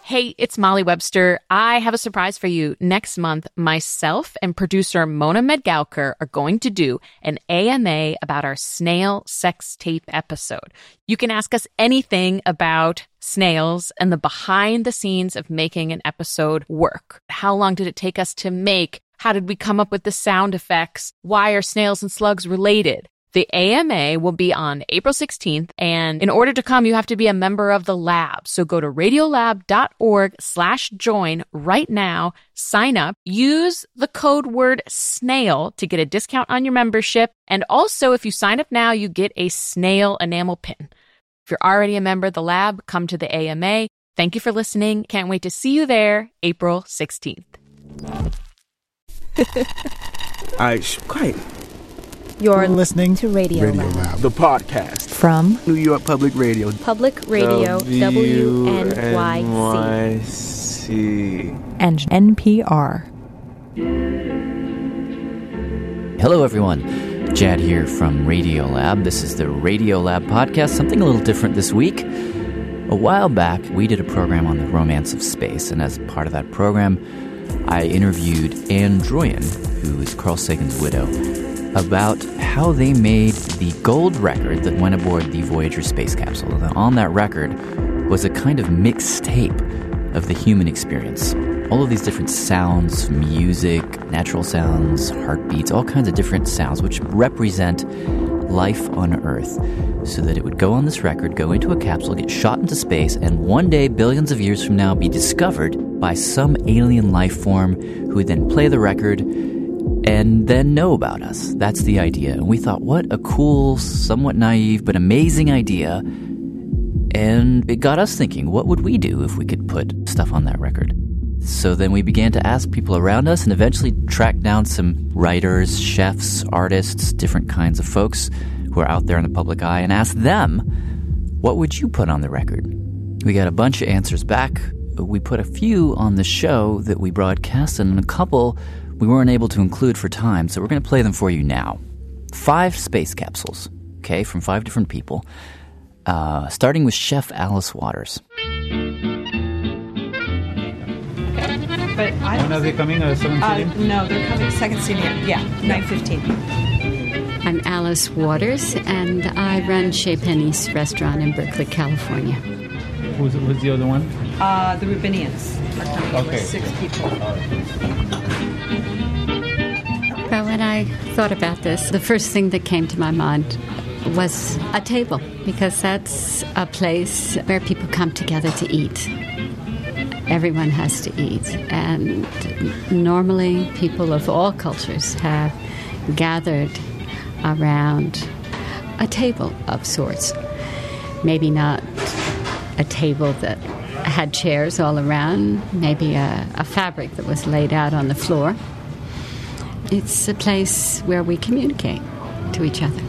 Hey, it's Molly Webster. I have a surprise for you. Next month, myself and producer Mona Medgalker are going to do an AMA about our snail sex tape episode. You can ask us anything about snails and the behind the scenes of making an episode work. How long did it take us to make? How did we come up with the sound effects? Why are snails and slugs related? The AMA will be on April 16th, and in order to come, you have to be a member of the lab. So go to radiolab.org/join right now, sign up, use the code word SNAIL to get a discount on your membership. And also, if you sign up now, you get a snail enamel pin. If you're already a member of the lab, come to the AMA. Thank you for listening. Can't wait to see you there, April 16th. Quiet. You're listening to Radio Lab, the podcast from New York Public Radio. Public Radio WNYC and NPR. Hello, everyone. Jad here from Radio Lab. This is the Radio Lab podcast, something a little different this week. A while back, we did a program on the romance of space, and as part of that program, I interviewed Anne Droyan, who is Carl Sagan's widow, about how they made the gold record that went aboard the Voyager space capsule. And on that record was a kind of mixed tape of the human experience. All of these different sounds, music, natural sounds, heartbeats, all kinds of different sounds which represent life on Earth, so that it would go on this record, go into a capsule, get shot into space, and one day, billions of years from now, be discovered by some alien life form who would then play the record and then know about us. That's the idea. And we thought, what a cool, somewhat naive, but amazing idea. And it got us thinking, what would we do if we could put stuff on that record? So then we began to ask people around us and eventually track down some writers, chefs, artists, different kinds of folks who are out there in the public eye and ask them, what would you put on the record? We got a bunch of answers back. We put a few on the show that we broadcast, and a couple we weren't able to include for time, so we're going to play them for you now. 5 space capsules, okay, from 5 different people, starting with Chef Alice Waters. But when are they coming? 7:30? No, they're coming second scene. Yeah, 9:15. I'm Alice Waters, and I run Chez Panisse restaurant in Berkeley, California. Who's the other one? The Rubinians are coming with 6 people. Well, when I thought about this, the first thing that came to my mind was a table, because that's a place where people come together to eat. Everyone has to eat, and normally people of all cultures have gathered around a table of sorts. Maybe not a table that had chairs all around, maybe a fabric that was laid out on the floor. It's a place where we communicate to each other.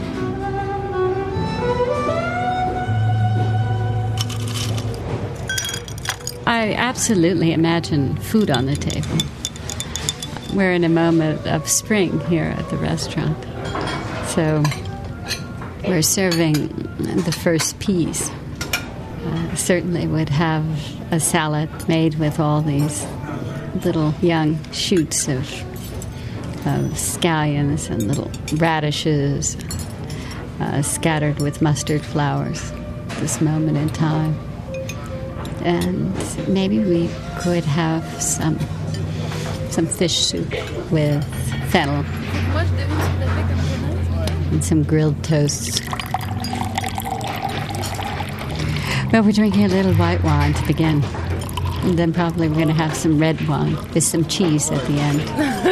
I absolutely imagine food on the table. We're in a moment of spring here at the restaurant. So we're serving the first peas. Certainly would have a salad made with all these little young shoots of scallions and little radishes scattered with mustard flowers at this moment in time. And maybe we could have some fish soup with fennel and some grilled toasts. Well, we're drinking a little white wine to begin. And then probably we're going to have some red wine with some cheese at the end.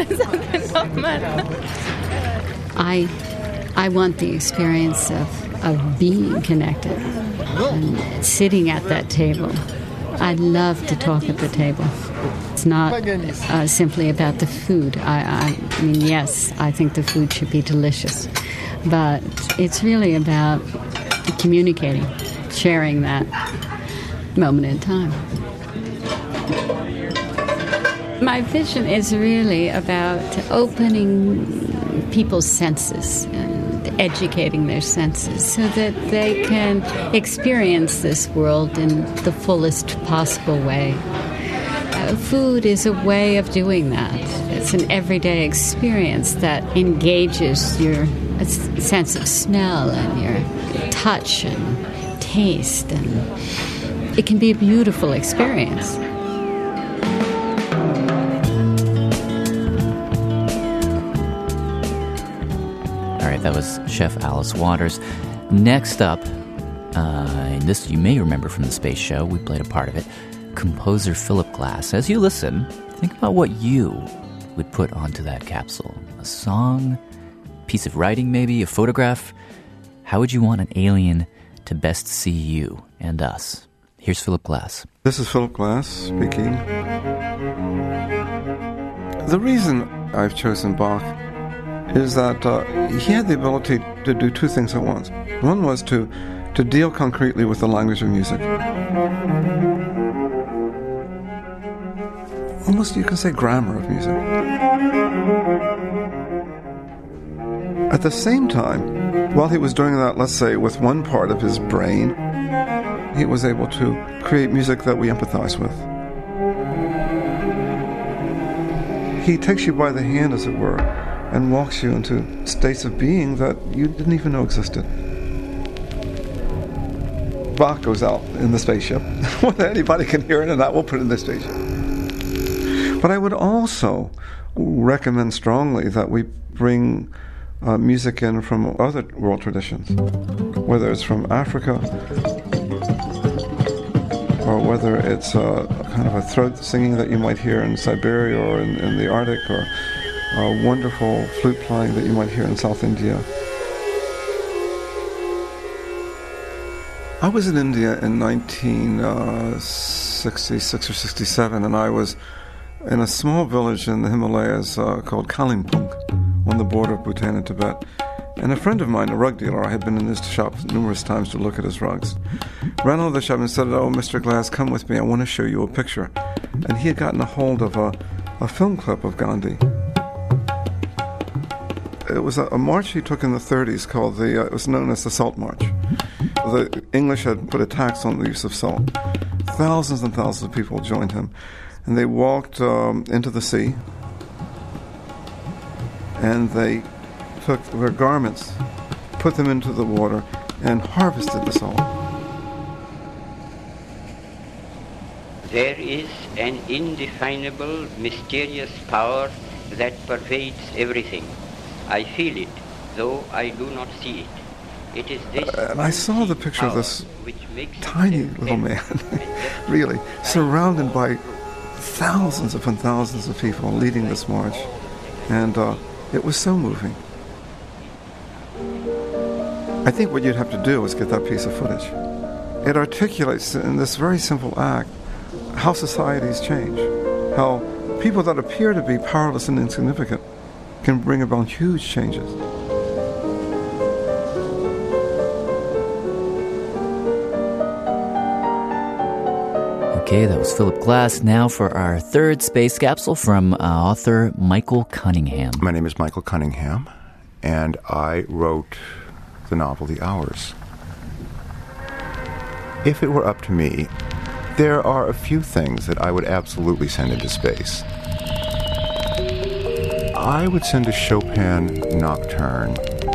I want the experience of being connected and sitting at that table. I love to talk at the table. It's not simply about the food. I mean, yes, I think the food should be delicious. But it's really about communicating, sharing that moment in time. My vision is really about opening people's senses and educating their senses so that they can experience this world in the fullest possible way. Food is a way of doing that. It's an everyday experience that engages your sense of smell and your touch and taste, and it can be a beautiful experience. All right, that was Chef Alice Waters. Next up, and this you may remember from the Space Show, we played a part of it, composer Philip Glass. As you listen, think about what you would put onto that capsule. A song, piece of writing maybe, a photograph. How would you want an alien to best see you and us? Here's Philip Glass. This is Philip Glass speaking. The reason I've chosen Bach is that he had the ability to do two things at once. One was to deal concretely with the language of music. Almost, you can say, grammar of music. At the same time, while he was doing that, let's say, with one part of his brain, he was able to create music that we empathize with. He takes you by the hand, as it were, and walks you into states of being that you didn't even know existed. Bach goes out in the spaceship. Whether anybody can hear it or not, we'll put it in the spaceship. But I would also recommend strongly that we bring music in from other world traditions, whether it's from Africa or whether it's kind of a throat singing that you might hear in Siberia or in the Arctic, or a wonderful flute playing that you might hear in South India. I was in India in 1966 or 67, and I was in a small village in the Himalayas called Kalimpong, on the border of Bhutan and Tibet. And a friend of mine, a rug dealer, I had been in his shop numerous times to look at his rugs, ran out of the shop and said, "Oh, Mr. Glass, come with me, I want to show you a picture." And he had gotten a hold of a film clip of Gandhi. It was a march he took in the 30s called it was known as the Salt March. The English had put a tax on the use of salt. Thousands and thousands of people joined him. And they walked into the sea, and they took their garments, put them into the water, and harvested the salt. There is an indefinable, mysterious power that pervades everything. I feel it, though I do not see it. It is this. And I saw the picture of this tiny little man, really, surrounded by thousands upon thousands of people leading this march, and it was so moving. I think what you'd have to do is get that piece of footage. It articulates in this very simple act how societies change, how people that appear to be powerless and insignificant can bring about huge changes. Okay, that was Philip Glass. Now for our third space capsule from author Michael Cunningham. My name is Michael Cunningham, and I wrote the novel The Hours. If it were up to me, there are a few things that I would absolutely send into space. I would send a Chopin Nocturne.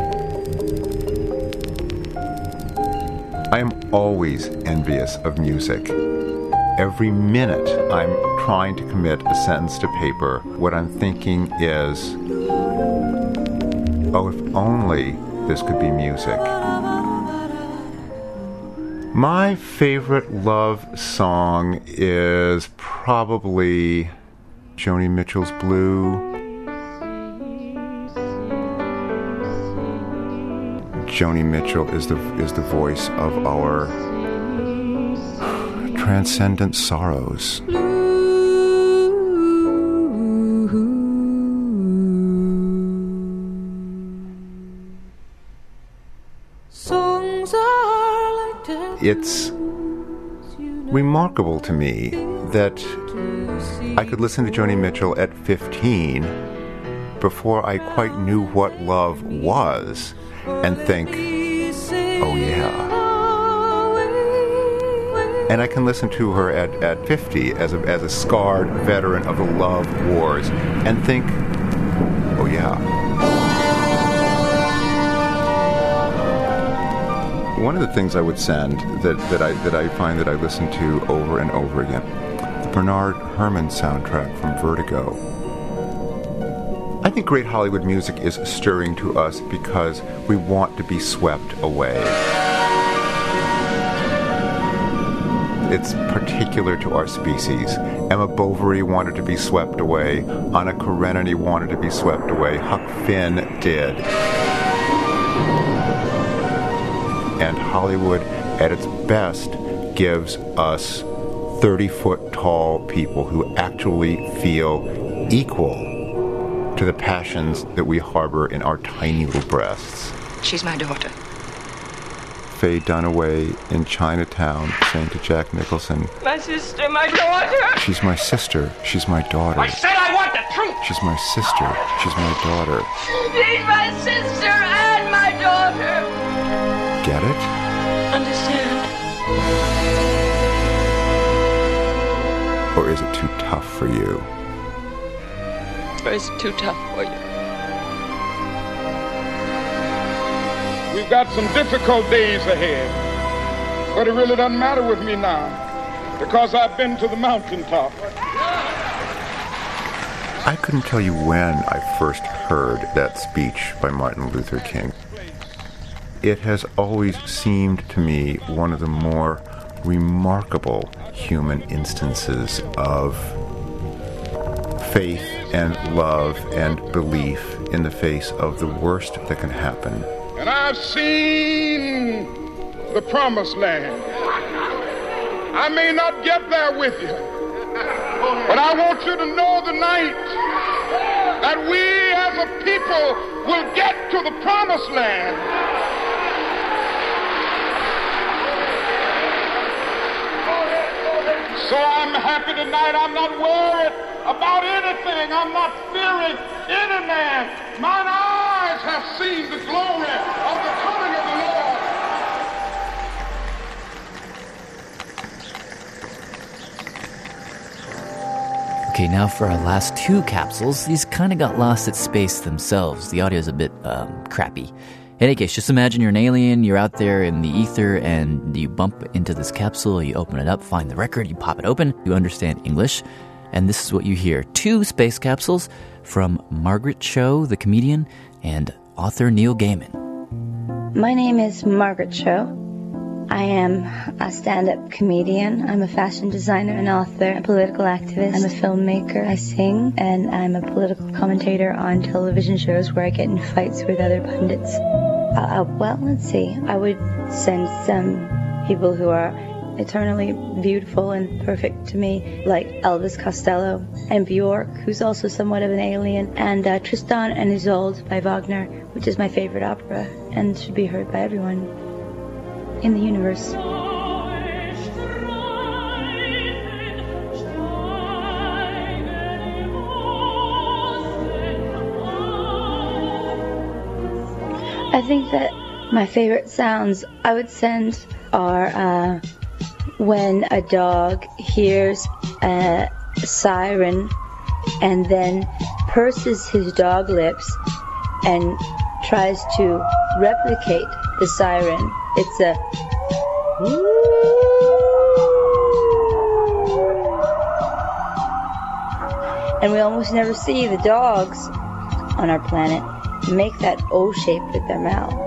I am always envious of music. Every minute I'm trying to commit a sentence to paper, what I'm thinking is, oh, if only this could be music. My favorite love song is probably Joni Mitchell's Blue. Joni Mitchell is the voice of our transcendent sorrows. It's remarkable to me that I could listen to Joni Mitchell at 15 before I quite knew what love was and think, oh yeah. And I can listen to her at 50 as a scarred veteran of the love wars and think, oh yeah. One of the things I would send that I find that I listen to over and over again, the Bernard Herrmann soundtrack from Vertigo. I think great Hollywood music is stirring to us because we want to be swept away. It's particular to our species. Emma Bovary wanted to be swept away. Anna Karenina wanted to be swept away. Huck Finn did. And Hollywood, at its best, gives us 30-foot tall people who actually feel equal to the passions that we harbor in our tiny little breasts. She's my daughter. Faye Dunaway in Chinatown saying to Jack Nicholson, My sister, my daughter. She's my sister. She's my daughter. I said I want the truth. She's my sister. She's my daughter. She's my sister and my daughter. Get it? Understand? Or is it too tough for you? Or is it too tough for you? We've got some difficult days ahead, but it really doesn't matter with me now because I've been to the mountaintop. I couldn't tell you when I first heard that speech by Martin Luther King. It has always seemed to me one of the more remarkable human instances of faith and love and belief in the face of the worst that can happen. And I've seen the promised land. I may not get there with you, but I want you to know tonight that we as a people will get to the promised land. So I'm happy tonight. I'm not worried about anything. I'm not fearing any man. Mine eyes have seen the glory of the coming of the Lord. Okay, now for our last two capsules. These kind of got lost at space themselves. The audio's a bit crappy. In any case, just imagine you're an alien, you're out there in the ether, and you bump into this capsule, you open it up, find the record, you pop it open, you understand English, and this is what you hear. 2 space capsules from Margaret Cho, the comedian, and author Neil Gaiman. My name is Margaret Cho. I am a stand-up comedian. I'm a fashion designer, an author, a political activist. I'm a filmmaker. I sing, and I'm a political commentator on television shows where I get in fights with other pundits. Well, let's see. I would send some people who are eternally beautiful and perfect to me, like Elvis Costello and Bjork, who's also somewhat of an alien, and Tristan and Isolde by Wagner, which is my favorite opera and should be heard by everyone in the universe. I think that my favorite sounds I would send are when a dog hears a siren and then purses his dog lips and tries to replicate the siren. It's a and we almost never see the dogs on our planet make that O shape with their mouths.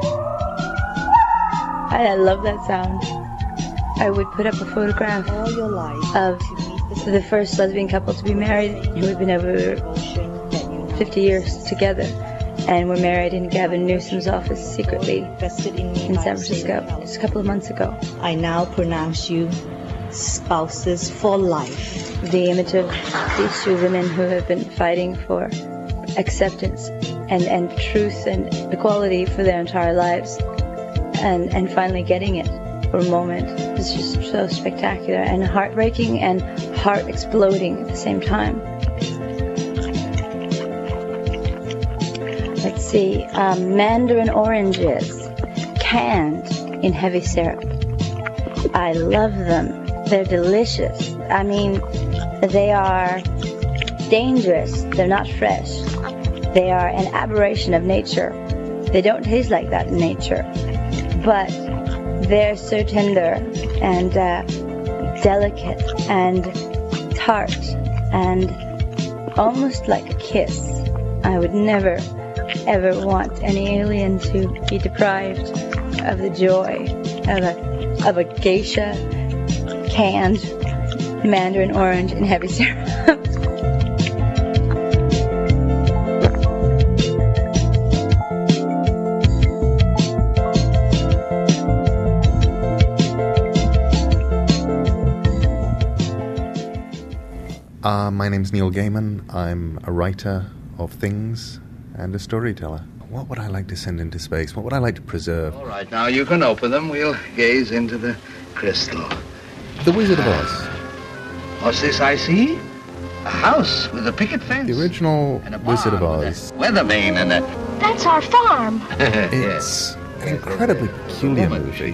I love that sound. I would put up a photograph all your life of the first lesbian couple to be married who had been over 50 years together. And were married in Gavin Newsom's office secretly in San Francisco just a couple of months ago. I now pronounce you spouses for life. The image of these two women who have been fighting for acceptance and truth and equality for their entire lives and finally getting it for a moment is just so spectacular and heartbreaking and heart exploding at the same time. Let's see, mandarin oranges, canned in heavy syrup. I love them. They're delicious. I mean, they are dangerous. They're not fresh. They are an aberration of nature. They don't taste like that in nature. But they're so tender and delicate and tart and almost like a kiss. I would never, ever want any alien to be deprived of the joy of a geisha canned mandarin orange in heavy syrup. My name's Neil Gaiman. I'm a writer of things and a storyteller. What would I like to send into space? What would I like to preserve? All right, now you can open them. We'll gaze into the crystal. The Wizard of Oz. What's this I see? A house with a picket fence. The original Wizard of Oz. Weather vane and a... That's our farm. It's an incredibly peculiar movie.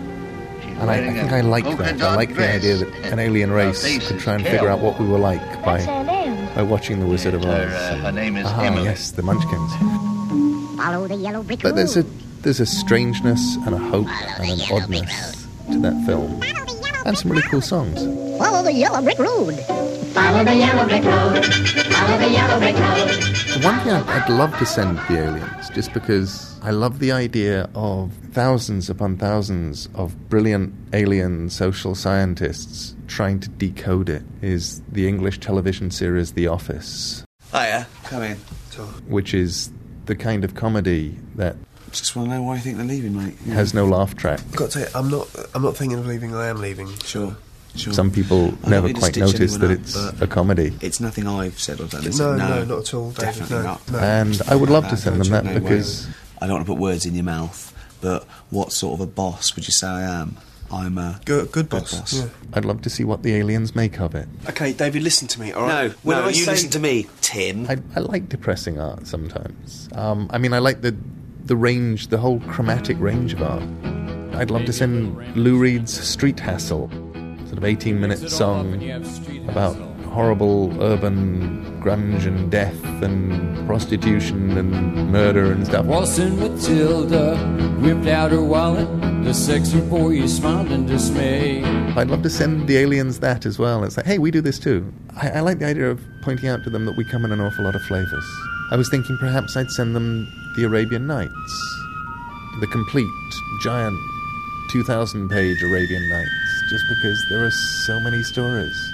And I think I like that. I like the idea that an alien race could try and figure out what we were like by watching The Wizard of Oz. Her name is Emily. Yes, the Munchkins. Follow the yellow brick But there's a strangeness and a hope and an oddness to that film. And some really cool songs. Follow the yellow brick road. Follow the yellow brick road. Follow the yellow brick road. The one thing I'd love to send the aliens, just because I love the idea of thousands upon thousands of brilliant alien social scientists trying to decode it, is the English television series The Office. Hiya, come in. Which is the kind of comedy that... Just want to know why you think they're leaving, mate. Yeah. Has no laugh track. I've got to tell you, I'm not thinking of leaving, I am leaving. Sure. Some people never quite notice that it's a comedy. It's nothing I've said or done. No, not at all, David. Definitely not. No. And I would love to send them that because... I don't want to put words in your mouth, but what sort of a boss would you say I am? I'm a good boss. Yeah. I'd love to see what the aliens make of it. Okay, David, listen to me, all right? No, you listen to me, Tim. I like depressing art sometimes. I mean, I like the range, the whole chromatic range of art. I'd love to send Lou Reed's Street Hassle, sort of 18-minute song about horrible urban grunge and death and prostitution and murder and stuff. Waltzing Matilda whipped out her wallet. The sexy boy smiled in dismay. I'd love to send the aliens that as well. It's like, hey, we do this too. I like the idea of pointing out to them that we come in an awful lot of flavours. I was thinking perhaps I'd send them the Arabian Nights, the complete, giant, 2,000-page Arabian Nights, just because there are so many stories.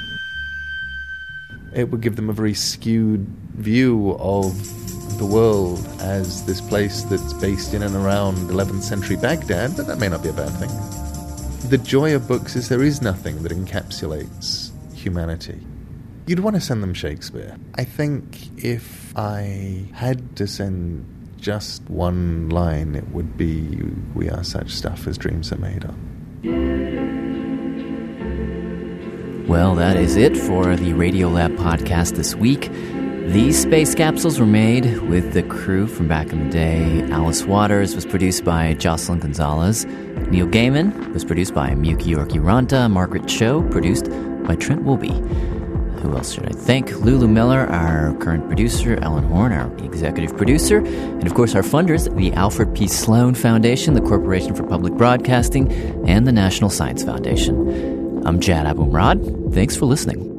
It would give them a very skewed view of the world as this place that's based in and around 11th century Baghdad, but that may not be a bad thing. The joy of books is there is nothing that encapsulates humanity. You'd want to send them Shakespeare. I think if I had to send just one line, it would be, "We are such stuff as dreams are made of." Well, that is it for the Radiolab podcast this week. These space capsules were made with the crew from back in the day. Alice Waters was produced by Jocelyn Gonzalez. Neil Gaiman was produced by Miyuki Orkiranta. Margaret Cho produced by Trent Woolby. Who else should I thank? Lulu Miller, our current producer, Ellen Horn, our executive producer, and of course our funders, the Alfred P. Sloan Foundation, the Corporation for Public Broadcasting, and the National Science Foundation. I'm Jad Abumrad. Thanks for listening.